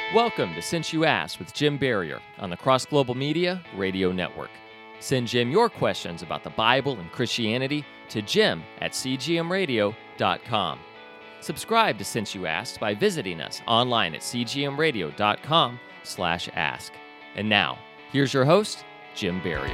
Welcome to Since You Asked with Jim Barrier on the Cross Global Media Radio Network. Send Jim your questions about the Bible and Christianity to jim@cgmradio.com. Subscribe to Since You Asked by visiting us online at cgmradio.com/ask. And now, here's your host, Jim Barrier.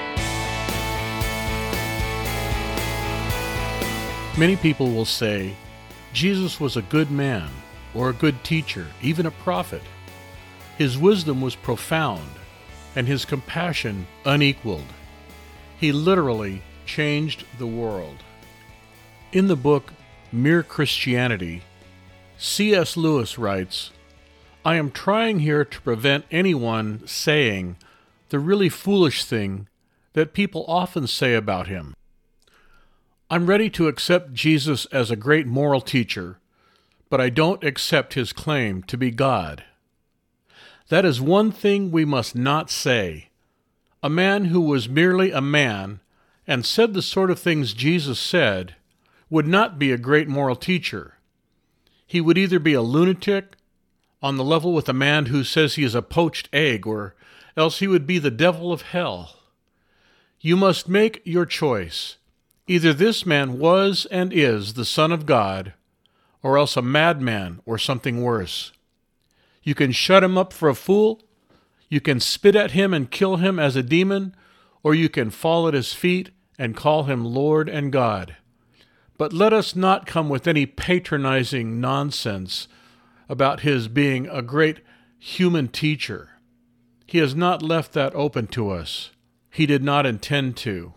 Many people will say, Jesus was a good man, or a good teacher, even a prophet. His wisdom was profound, and his compassion unequaled. He literally changed the world. In the book Mere Christianity, C.S. Lewis writes, "I am trying here to prevent anyone saying the really foolish thing that people often say about him. I'm ready to accept Jesus as a great moral teacher, but I don't accept his claim to be God. That is one thing we must not say. A man who was merely a man and said the sort of things Jesus said would not be a great moral teacher. He would either be a lunatic, on the level with a man who says he is a poached egg, or else he would be the devil of hell. You must make your choice. Either this man was and is the Son of God, or else a madman or something worse. You can shut him up for a fool, you can spit at him and kill him as a demon, or you can fall at his feet and call him Lord and God. But let us not come with any patronizing nonsense about his being a great human teacher. He has not left that open to us. He did not intend to."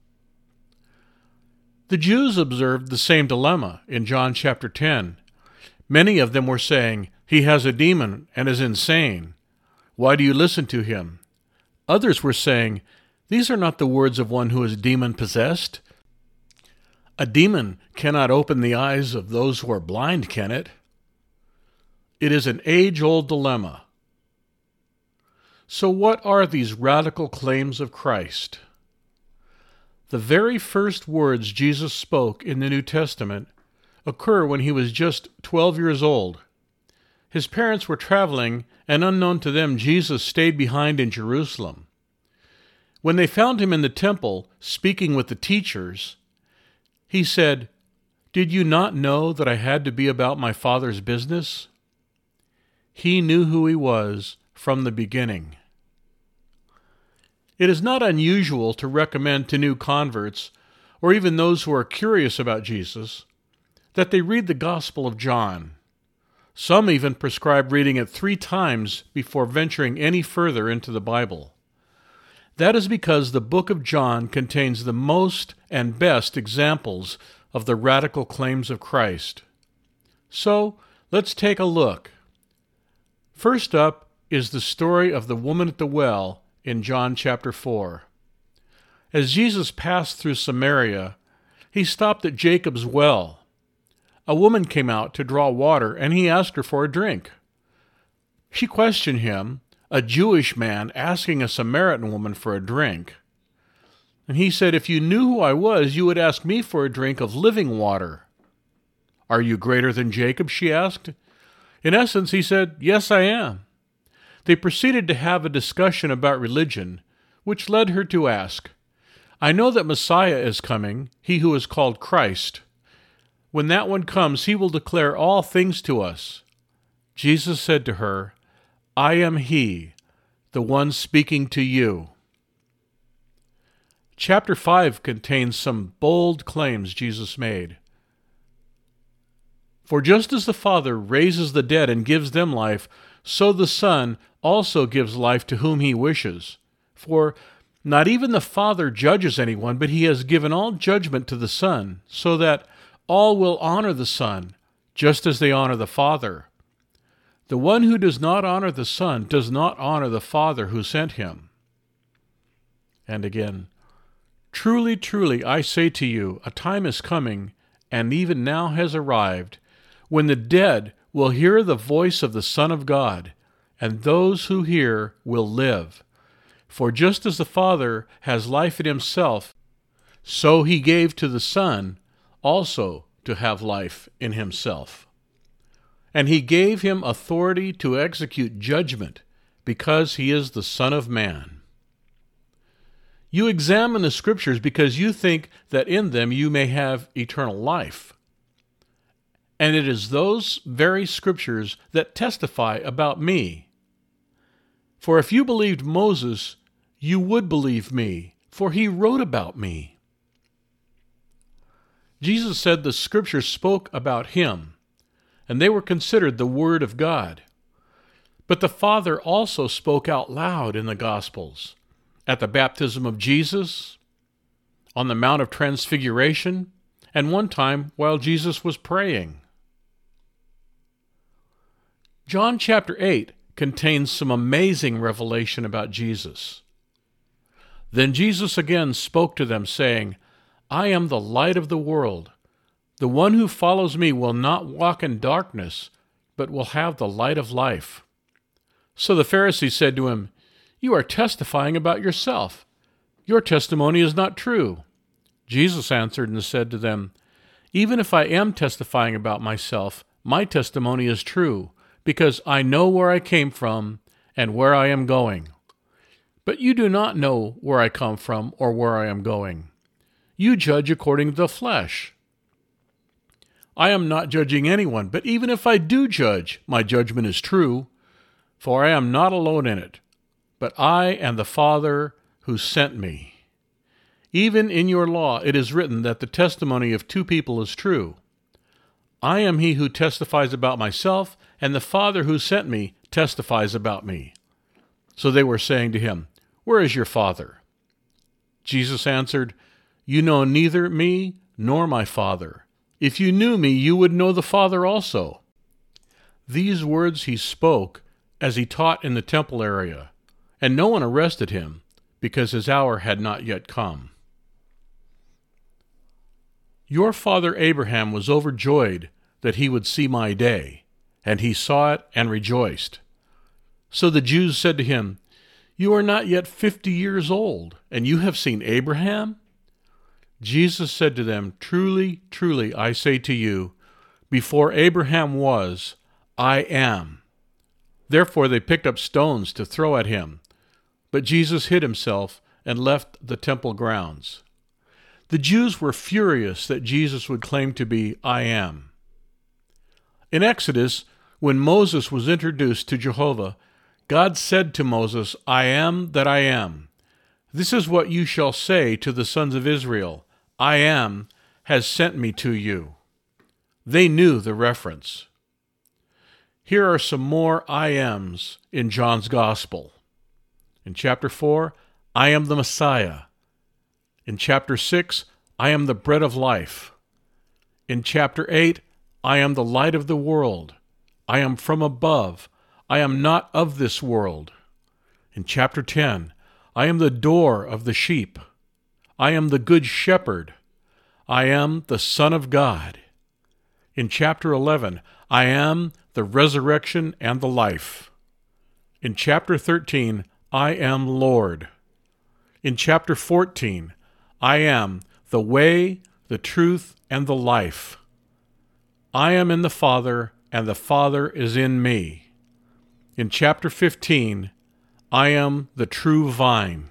The Jews observed the same dilemma in John chapter 10. Many of them were saying, "He has a demon and is insane. Why do you listen to him?" Others were saying, "These are not the words of one who is demon-possessed. A demon cannot open the eyes of those who are blind, can it?" It is an age-old dilemma. So what are these radical claims of Christ? The very first words Jesus spoke in the New Testament occur when he was just 12 years old. His parents were traveling, and unknown to them, Jesus stayed behind in Jerusalem. When they found him in the temple, speaking with the teachers, he said, "Did you not know that I had to be about my Father's business?" He knew who he was from the beginning. It is not unusual to recommend to new converts, or even those who are curious about Jesus, that they read the Gospel of John. Some even prescribe reading it 3 times before venturing any further into the Bible. That is because the book of John contains the most and best examples of the radical claims of Christ. So, let's take a look. First up is the story of the woman at the well in John chapter 4. As Jesus passed through Samaria, he stopped at Jacob's well. A woman came out to draw water, and he asked her for a drink. She questioned him, a Jewish man asking a Samaritan woman for a drink. And he said, "If you knew who I was, you would ask me for a drink of living water." "Are you greater than Jacob?" she asked. In essence, he said, "Yes, I am." They proceeded to have a discussion about religion, which led her to ask, "I know that Messiah is coming, he who is called Christ. When that one comes, he will declare all things to us." Jesus said to her, "I am he, the one speaking to you." Chapter 5 contains some bold claims Jesus made. "For just as the Father raises the dead and gives them life, so the Son also gives life to whom he wishes. For not even the Father judges anyone, but he has given all judgment to the Son, so that all will honor the Son, just as they honor the Father. The one who does not honor the Son does not honor the Father who sent him." And again, "Truly, truly, I say to you, a time is coming, and even now has arrived, when the dead will hear the voice of the Son of God, and those who hear will live. For just as the Father has life in himself, so he gave to the Son also to have life in himself." and he gave him authority to execute judgment, because he is the Son of Man. You examine the Scriptures because you think that in them you may have eternal life. And it is those very Scriptures that testify about me. For if you believed Moses, you would believe me, for he wrote about me. Jesus said the Scriptures spoke about him, and they were considered the Word of God. But the Father also spoke out loud in the Gospels, at the baptism of Jesus, on the Mount of Transfiguration, and one time while Jesus was praying. John chapter 8 contains some amazing revelation about Jesus. Then Jesus again spoke to them, saying, I am the light of the world. The one who follows me will not walk in darkness, but will have the light of life. So the Pharisees said to him, You are testifying about yourself. Your testimony is not true. Jesus answered and said to them, Even if I am testifying about myself, my testimony is true, because I know where I came from and where I am going. But you do not know where I come from or where I am going. You judge according to the flesh. I am not judging anyone, but even if I do judge, my judgment is true, for I am not alone in it, but I and the Father who sent me. Even in your law it is written that the testimony of two people is true. I am he who testifies about myself, and the Father who sent me testifies about me. So they were saying to him, Where is your Father? Jesus answered, You know neither me nor my Father. If you knew me, you would know the Father also. These words he spoke as he taught in the temple area, and no one arrested him, because his hour had not yet come. Your father Abraham was overjoyed that he would see my day, and he saw it and rejoiced. So the Jews said to him, You are not yet 50 years old, and you have seen Abraham? Jesus said to them, Truly, truly, I say to you, before Abraham was, I am. Therefore they picked up stones to throw at him. But Jesus hid himself and left the temple grounds. The Jews were furious that Jesus would claim to be I am. In Exodus, when Moses was introduced to Jehovah, God said to Moses, I am that I am. This is what you shall say to the sons of Israel. I am has sent me to you. They knew the reference. Here are some more I ams in John's Gospel. In chapter 4, I am the Messiah. In chapter 6, I am the bread of life. In chapter 8, I am the light of the world. I am from above. I am not of this world. In chapter 10, I am the door of the sheep. I am the good shepherd. I am the Son of God. In chapter 11, I am the resurrection and the life. In chapter 13, I am Lord. In chapter 14, I am the way, the truth, and the life. I am in the Father, and the Father is in me. In chapter 15, I am the true vine.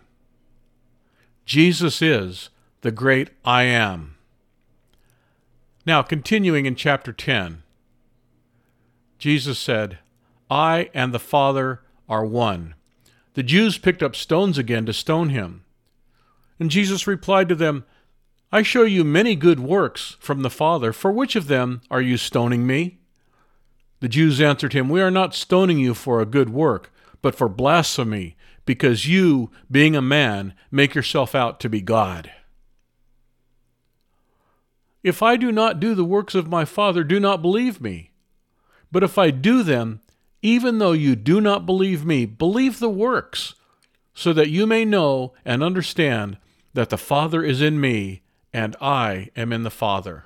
Jesus is the great I am. Now, continuing in chapter 10, Jesus said, I and the Father are one. The Jews picked up stones again to stone him. And Jesus replied to them, I show you many good works from the Father. For which of them are you stoning me? The Jews answered him, We are not stoning you for a good work, but for blasphemy, because you, being a man, make yourself out to be God. If I do not do the works of my Father, do not believe me. But if I do them, even though you do not believe me, believe the works, so that you may know and understand that the Father is in me, and I am in the Father.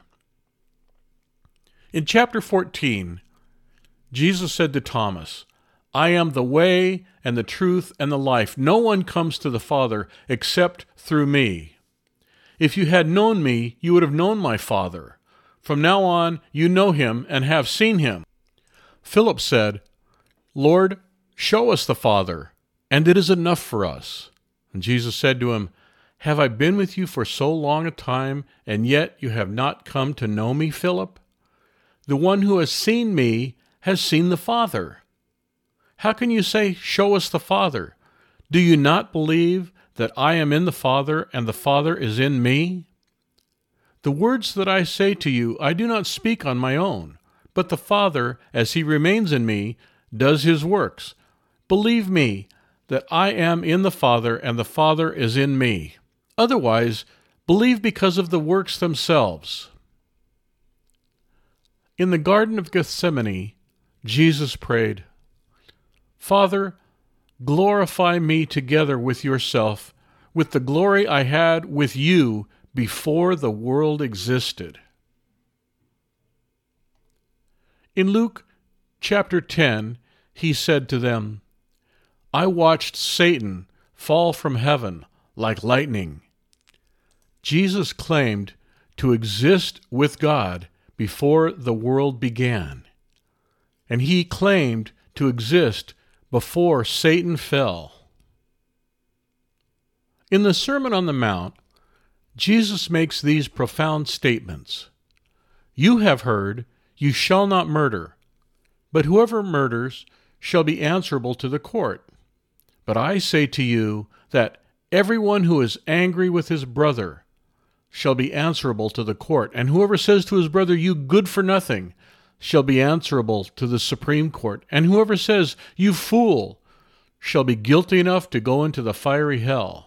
In chapter 14, Jesus said to Thomas, I am the way and the truth and the life. No one comes to the Father except through me. If you had known me, you would have known my Father. From now on, you know him and have seen him. Philip said, "Lord, show us the Father, and it is enough for us." And Jesus said to him, "Have I been with you for so long a time, and yet you have not come to know me, Philip? The one who has seen me has seen the Father. How can you say, 'Show us the Father'? Do you not believe that I am in the Father, and the Father is in me? The words that I say to you, I do not speak on my own, but the Father, as he remains in me, does his works. Believe me that I am in the Father, and the Father is in me. Otherwise, believe because of the works themselves." In the Garden of Gethsemane, Jesus prayed, "Father, glorify me together with yourself, with the glory I had with you before the world existed." In Luke chapter 10, he said to them, "I watched Satan fall from heaven like lightning." Jesus claimed to exist with God before the world began, and he claimed to exist before Satan fell. In the Sermon on the Mount, Jesus makes these profound statements. "You have heard, 'You shall not murder,' but whoever murders shall be answerable to the court. But I say to you that everyone who is angry with his brother shall be answerable to the court, and whoever says to his brother, 'You good for nothing,' shall be answerable to the Supreme Court, and whoever says, 'You fool,' shall be guilty enough to go into the fiery hell.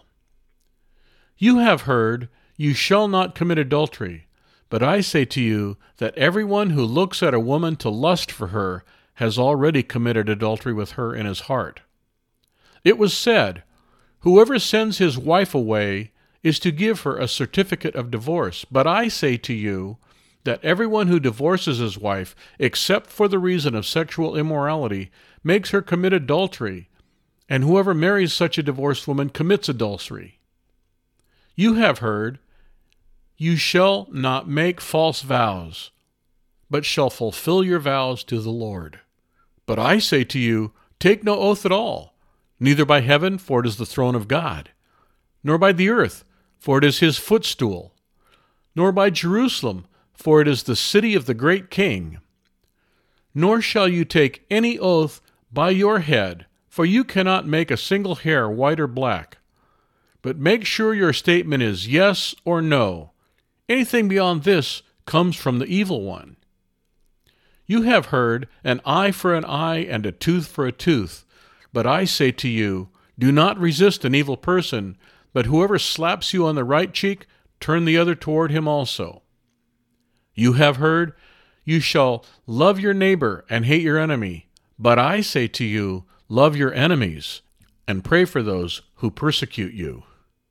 You have heard, 'You shall not commit adultery,' but I say to you that everyone who looks at a woman to lust for her has already committed adultery with her in his heart. It was said, 'Whoever sends his wife away is to give her a certificate of divorce,' but I say to you that everyone who divorces his wife, except for the reason of sexual immorality, makes her commit adultery, and whoever marries such a divorced woman commits adultery. You have heard, 'You shall not make false vows, but shall fulfill your vows to the Lord.' But I say to you, take no oath at all, neither by heaven, for it is the throne of God, nor by the earth, for it is his footstool, nor by Jerusalem, for it is the city of the great King. Nor shall you take any oath by your head, for you cannot make a single hair white or black. But make sure your statement is yes or no. Anything beyond this comes from the evil one. You have heard, 'An eye for an eye and a tooth for a tooth.' But I say to you, do not resist an evil person, but whoever slaps you on the right cheek, turn the other toward him also. You have heard, 'You shall love your neighbor and hate your enemy.' But I say to you, love your enemies and pray for those who persecute you."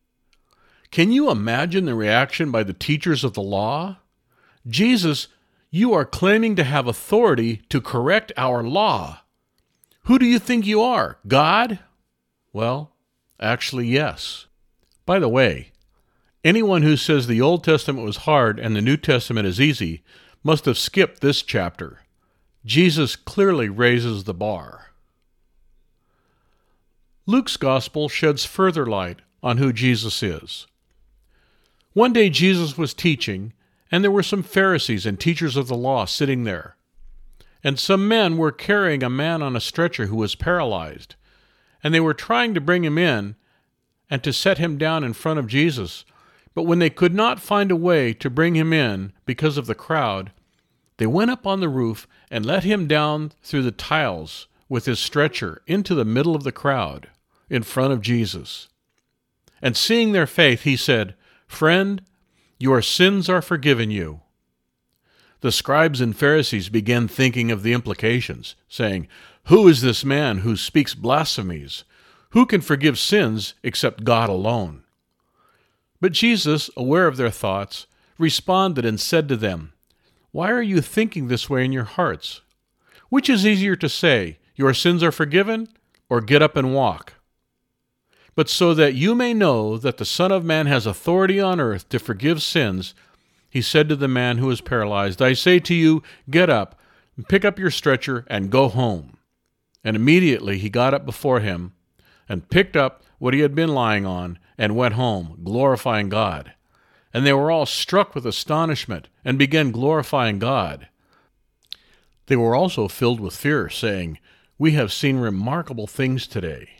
Can you imagine the reaction by the teachers of the law? "Jesus, you are claiming to have authority to correct our law. Who do you think you are, God?" Well, actually, yes. By the way, anyone who says the Old Testament was hard and the New Testament is easy must have skipped this chapter. Jesus clearly raises the bar. Luke's Gospel sheds further light on who Jesus is. One day Jesus was teaching, and there were some Pharisees and teachers of the law sitting there. And some men were carrying a man on a stretcher who was paralyzed, and they were trying to bring him in and to set him down in front of Jesus. But when they could not find a way to bring him in because of the crowd, they went up on the roof and let him down through the tiles with his stretcher into the middle of the crowd in front of Jesus. And seeing their faith, he said, "Friend, your sins are forgiven you." The scribes and Pharisees began thinking of the implications, saying, "Who is this man who speaks blasphemies? Who can forgive sins except God alone?" But Jesus, aware of their thoughts, responded and said to them, "Why are you thinking this way in your hearts? Which is easier to say, 'Your sins are forgiven,' or 'Get up and walk'? But so that you may know that the Son of Man has authority on earth to forgive sins," he said to the man who was paralyzed, "I say to you, get up, Pick up your stretcher and go home." And immediately he got up before him and picked up what he had been lying on and went home, glorifying God. And they were all struck with astonishment and began glorifying God. They were also filled with fear, saying, "We have seen remarkable things today."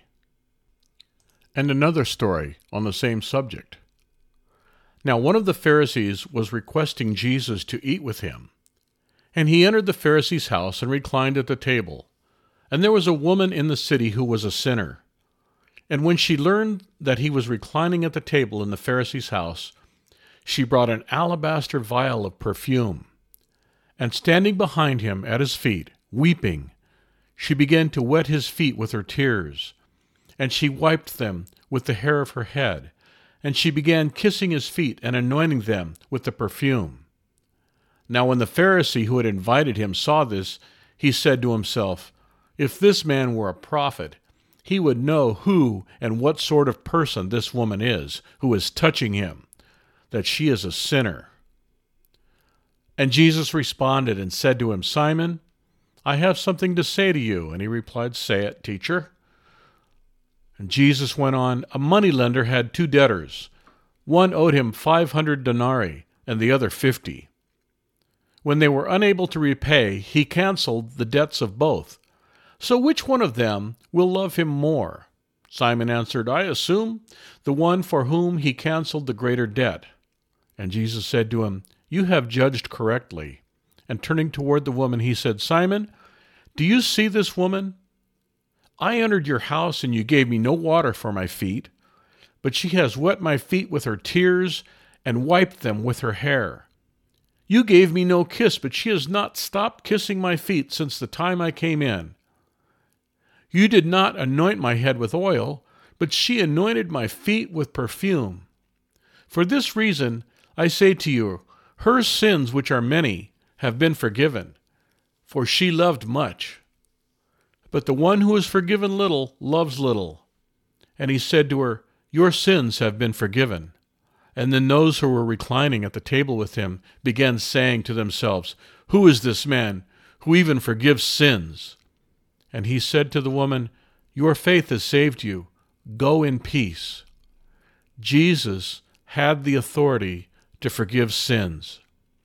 And another story on the same subject. Now one of the Pharisees was requesting Jesus to eat with him. And he entered the Pharisee's house and reclined at the table. And there was a woman in the city who was a sinner. And when she learned that he was reclining at the table in the Pharisee's house, she brought an alabaster vial of perfume. And standing behind him at his feet, weeping, she began to wet his feet with her tears. And she wiped them with the hair of her head. And she began kissing his feet and anointing them with the perfume. Now when the Pharisee who had invited him saw this, he said to himself, "If this man were a prophet, he would know who and what sort of person this woman is, who is touching him, that she is a sinner." And Jesus responded and said to him, "Simon, I have something to say to you." And he replied, "Say it, teacher." And Jesus went on, "A moneylender had 2 debtors. One owed him 500 denarii, and the other 50. When they were unable to repay, he canceled the debts of both. So which one of them will love him more?" Simon answered, "I assume the one for whom he canceled the greater debt." And Jesus said to him, "You have judged correctly." And turning toward the woman, he said, "Simon, do you see this woman? I entered your house, and you gave me no water for my feet, but she has wet my feet with her tears and wiped them with her hair. You gave me no kiss, but she has not stopped kissing my feet since the time I came in. You did not anoint my head with oil, but she anointed my feet with perfume. For this reason, I say to you, her sins, which are many, have been forgiven, for she loved much. But the one who is forgiven little loves little." And he said to her, "Your sins have been forgiven." And then those who were reclining at the table with him began saying to themselves, "Who is this man who even forgives sins?" And he said to the woman, "Your faith has saved you. Go in peace." Jesus had the authority to forgive sins.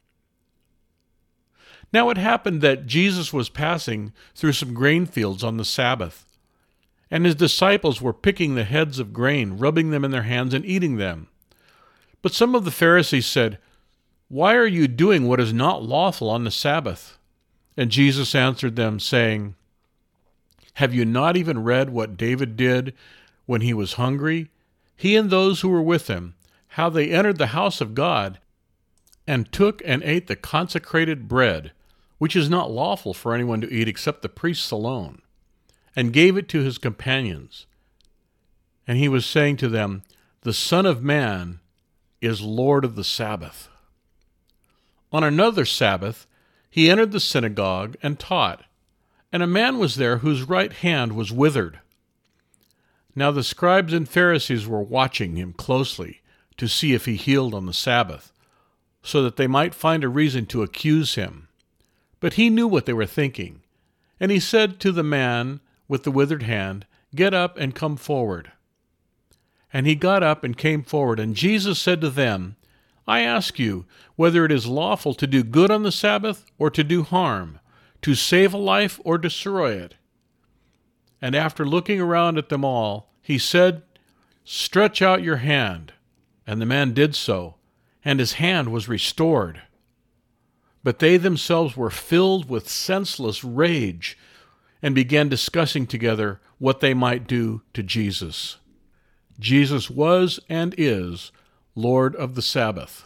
Now it happened that Jesus was passing through some grain fields on the Sabbath, and his disciples were picking the heads of grain, rubbing them in their hands and eating them. But some of the Pharisees said, "Why are you doing what is not lawful on the Sabbath?" And Jesus answered them, saying, "Have you not even read what David did when he was hungry, he and those who were with him, how they entered the house of God and took and ate the consecrated bread, which is not lawful for anyone to eat except the priests alone, and gave it to his companions? And he was saying to them, the Son of Man is Lord of the Sabbath." On another Sabbath, he entered the synagogue and taught, and a man was there whose right hand was withered. Now the scribes and Pharisees were watching him closely to see if he healed on the Sabbath, so that they might find a reason to accuse him. But he knew what they were thinking, and he said to the man with the withered hand, "Get up and come forward." And he got up and came forward, and Jesus said to them, "I ask you whether it is lawful to do good on the Sabbath or to do harm, to save a life or destroy it?" And after looking around at them all, he said, "Stretch out your hand." And the man did so, and his hand was restored. But they themselves were filled with senseless rage and began discussing together what they might do to Jesus. Jesus was and is Lord of the Sabbath.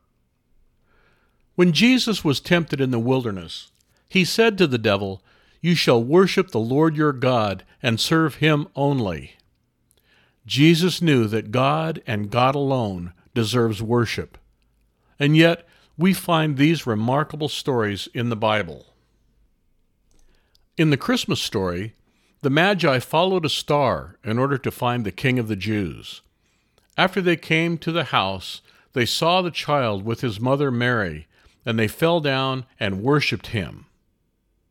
When Jesus was tempted in the wilderness, he said to the devil, "You shall worship the Lord your God and serve him only." Jesus knew that God and God alone deserves worship. And yet, we find these remarkable stories in the Bible. In the Christmas story, the Magi followed a star in order to find the King of the Jews. After they came to the house, they saw the child with his mother Mary, and they fell down and worshipped him.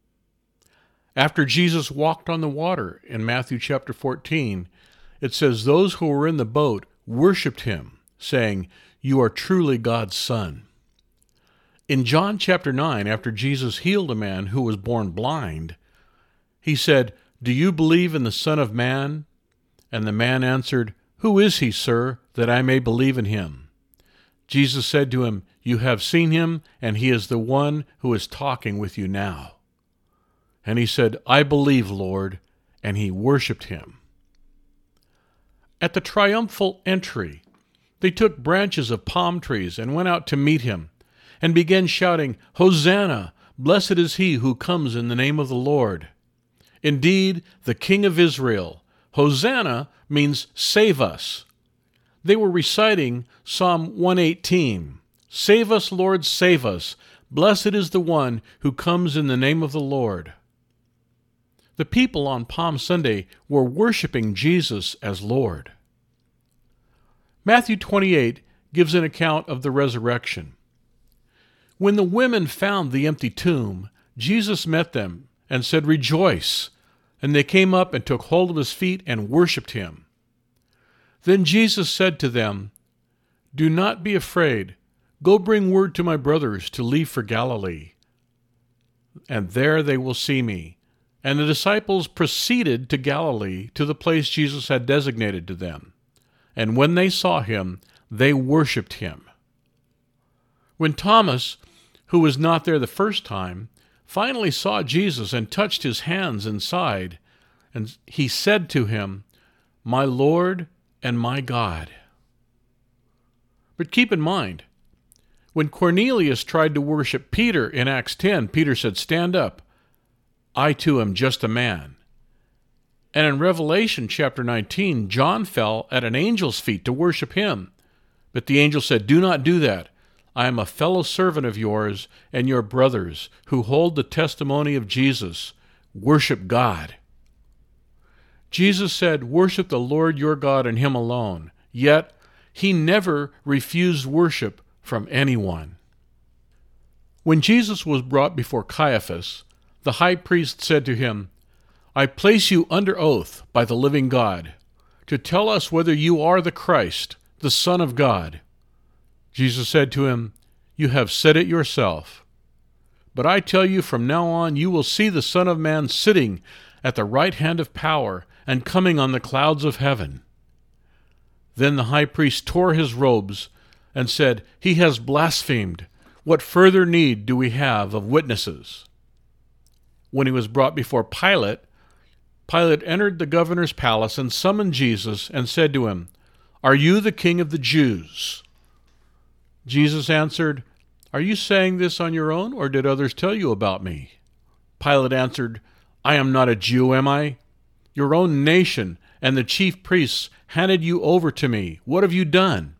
After Jesus walked on the water in Matthew chapter 14, it says, "Those who were in the boat worshipped him, saying, 'You are truly God's Son.'" In John chapter 9, after Jesus healed a man who was born blind, he said, "Do you believe in the Son of Man?" And the man answered, "Who is he, sir, that I may believe in him?" Jesus said to him, "You have seen him, and he is the one who is talking with you now." And he said, "I believe, Lord," and he worshipped him. At the triumphal entry, they took branches of palm trees and went out to meet him, and began shouting, "Hosanna! Blessed is he who comes in the name of the Lord. Indeed, the King of Israel." Hosanna means save us. They were reciting Psalm 118. "Save us, Lord, save us. Blessed is the one who comes in the name of the Lord." The people on Palm Sunday were worshiping Jesus as Lord. Matthew 28 gives an account of the resurrection. When the women found the empty tomb, Jesus met them and said, "Rejoice!" And they came up and took hold of his feet and worshipped him. Then Jesus said to them, "Do not be afraid. Go bring word to my brothers to leave for Galilee, and there they will see me." And the disciples proceeded to Galilee, to the place Jesus had designated to them. And when they saw him, they worshipped him. When Thomas, who was not there the first time, finally saw Jesus and touched his hands and side, and he said to him, "My Lord and my God." But keep in mind, when Cornelius tried to worship Peter in Acts 10, Peter said, "Stand up. I too am just a man." And in Revelation chapter 19, John fell at an angel's feet to worship him. But the angel said, "Do not do that. I am a fellow servant of yours and your brothers who hold the testimony of Jesus. Worship God." Jesus said, "Worship the Lord your God and him alone." Yet he never refused worship from anyone. When Jesus was brought before Caiaphas, the high priest said to him, "I place you under oath by the living God, to tell us whether you are the Christ, the Son of God." Jesus said to him, "You have said it yourself. But I tell you, from now on you will see the Son of Man sitting at the right hand of power and coming on the clouds of heaven." Then the high priest tore his robes and said, "He has blasphemed. What further need do we have of witnesses?" When he was brought before Pilate, Pilate entered the governor's palace and summoned Jesus and said to him, "Are you the king of the Jews?" Jesus answered, "Are you saying this on your own, or did others tell you about me?" Pilate answered, "I am not a Jew, am I? Your own nation and the chief priests handed you over to me. What have you done?"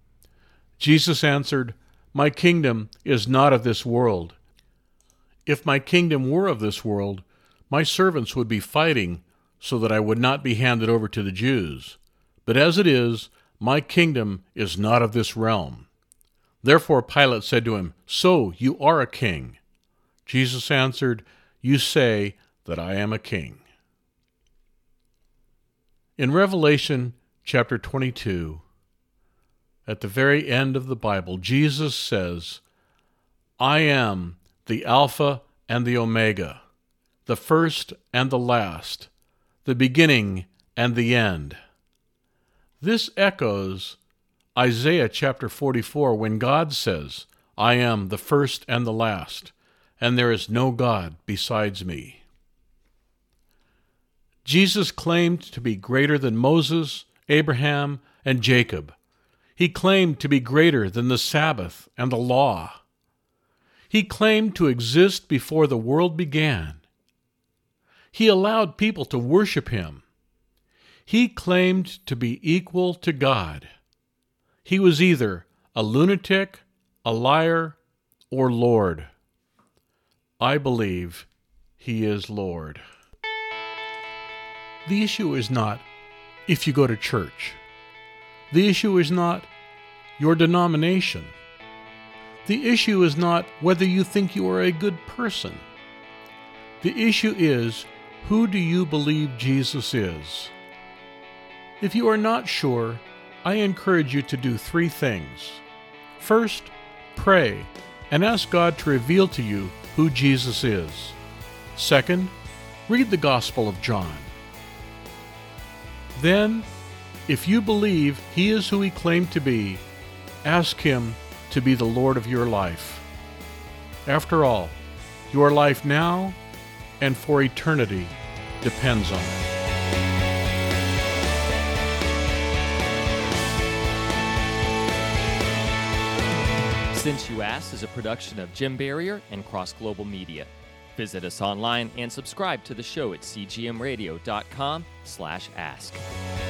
Jesus answered, "My kingdom is not of this world. If my kingdom were of this world, my servants would be fighting so that I would not be handed over to the Jews. But as it is, my kingdom is not of this realm." Therefore Pilate said to him, "So you are a king?" Jesus answered, "You say that I am a king." In Revelation chapter 22, at the very end of the Bible, Jesus says, "I am the Alpha and the Omega, the first and the last, the beginning and the end." This echoes Isaiah chapter 44, when God says, "I am the first and the last, and there is no God besides me." Jesus claimed to be greater than Moses, Abraham, and Jacob. He claimed to be greater than the Sabbath and the law. He claimed to exist before the world began. He allowed people to worship him. He claimed to be equal to God. He was either a lunatic, a liar, or Lord. I believe he is Lord. The issue is not if you go to church. The issue is not your denomination. The issue is not whether you think you are a good person. The issue is, who do you believe Jesus is? If you are not sure, I encourage you to do 3 things. First, pray and ask God to reveal to you who Jesus is. Second, read the Gospel of John. Then, if you believe He is who He claimed to be, ask Him to be the Lord of your life. After all, your life now and for eternity depends on it. Since You Asked is a production of Jim Barrier and Cross Global Media. Visit us online and subscribe to the show at cgmradio.com/ask.